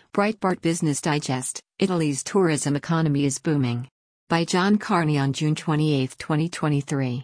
Breitbart Business Digest, Italy's tourism economy is booming. By John Carney on June 28, 2023.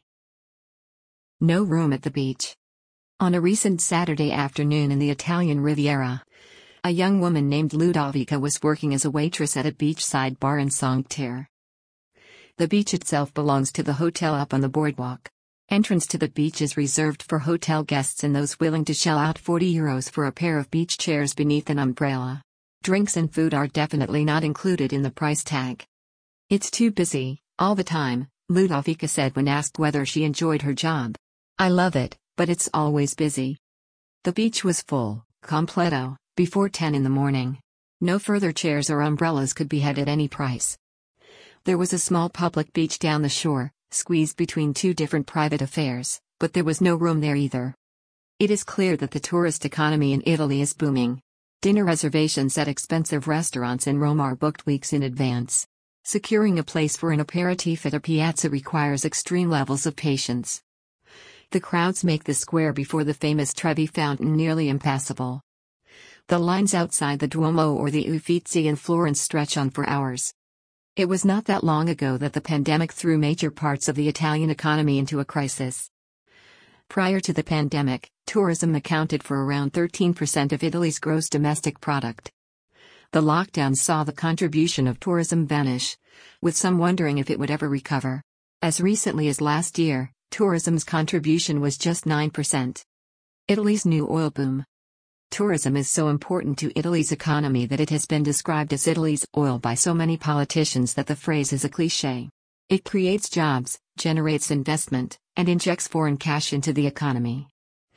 No room at the beach. On a recent Saturday afternoon in the Italian Riviera, a young woman named Ludovica was working as a waitress at a beachside bar in Cinque Terre. The beach itself belongs to the hotel up on the boardwalk. Entrance to the beach is reserved for hotel guests and those willing to shell out €40 for a pair of beach chairs beneath an umbrella. Drinks and food are definitely not included in the price tag. It's too busy, all the time, Ludovica said when asked whether she enjoyed her job. I love it, but it's always busy. The beach was full, completo, before 10 in the morning. No further chairs or umbrellas could be had at any price. There was a small public beach down the shore, squeezed between two different private affairs, but there was no room there either. It is clear that the tourist economy in Italy is booming. Dinner reservations at expensive restaurants in Rome are booked weeks in advance. Securing a place for an aperitif at a piazza requires extreme levels of patience. The crowds make the square before the famous Trevi fountain nearly impassable. The lines outside the Duomo or the Uffizi in Florence stretch on for hours. It was not that long ago that the pandemic threw major parts of the Italian economy into a crisis. Prior to the pandemic, tourism accounted for around 13% of Italy's gross domestic product. The lockdown saw the contribution of tourism vanish, with some wondering if it would ever recover. As recently as last year, tourism's contribution was just 9%. Italy's new oil boom. Tourism is so important to Italy's economy that it has been described as Italy's oil by so many politicians that the phrase is a cliché. It creates jobs, generates investment, and injects foreign cash into the economy.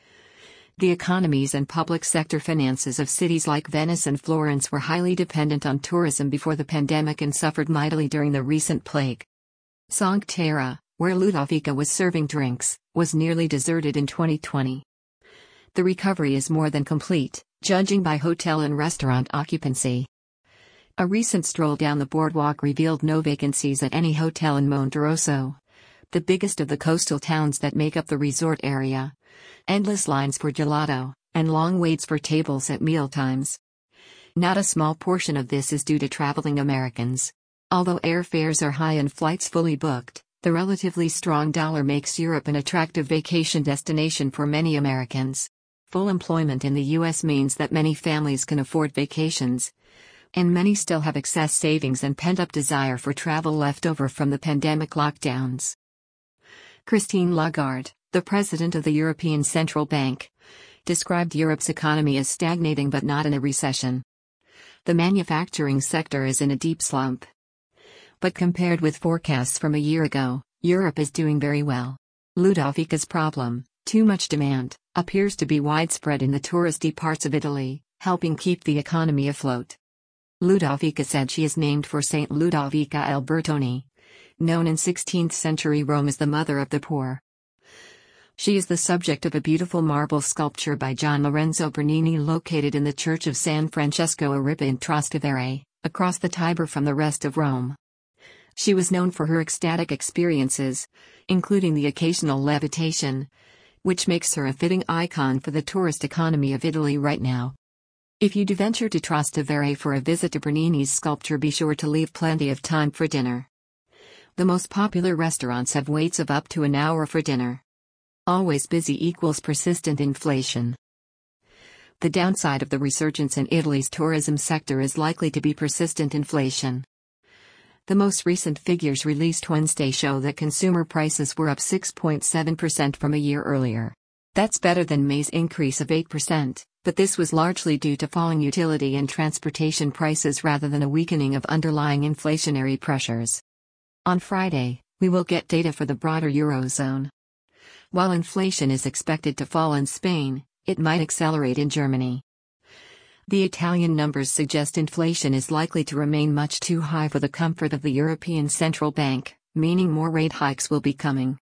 The economies and public sector finances of cities like Venice and Florence were highly dependent on tourism before the pandemic and suffered mightily during the recent plague. Cinque Terre, where Ludovica was serving drinks, was nearly deserted in 2020. The recovery is more than complete, judging by hotel and restaurant occupancy. A recent stroll down the boardwalk revealed no vacancies at any hotel in Monterosso, the biggest of the coastal towns that make up the resort area. Endless lines for gelato, and long waits for tables at mealtimes. Not a small portion of this is due to traveling Americans. Although airfares are high and flights fully booked, the relatively strong dollar makes Europe an attractive vacation destination for many Americans. Full employment in the U.S. means that many families can afford vacations, and many still have excess savings and pent-up desire for travel left over from the pandemic lockdowns. Christine Lagarde, the president of the European Central Bank, described Europe's economy as stagnating but not in a recession. The manufacturing sector is in a deep slump. But compared with forecasts from a year ago, Europe is doing very well. Ludovica's problem, too much demand, appears to be widespread in the touristy parts of Italy, helping keep the economy afloat. Ludovica said she is named for Saint Ludovica Albertoni, known in 16th century Rome as the mother of the poor. She is the subject of a beautiful marble sculpture by Gian Lorenzo Bernini located in the Church of San Francesco a Ripa in Trastevere, across the Tiber from the rest of Rome. She was known for her ecstatic experiences, including the occasional levitation, which makes her a fitting icon for the tourist economy of Italy right now. If you do venture to Trastevere for a visit to Bernini's sculpture, be sure to leave plenty of time for dinner. The most popular restaurants have waits of up to an hour for dinner. Always busy equals persistent inflation. The downside of the resurgence in Italy's tourism sector is likely to be persistent inflation. The most recent figures released Wednesday show that consumer prices were up 6.7% from a year earlier. That's better than May's increase of 8%, but this was largely due to falling utility and transportation prices rather than a weakening of underlying inflationary pressures. On Friday, we will get data for the broader Eurozone. While inflation is expected to fall in Spain, it might accelerate in Germany. The Italian numbers suggest inflation is likely to remain much too high for the comfort of the European Central Bank, meaning more rate hikes will be coming.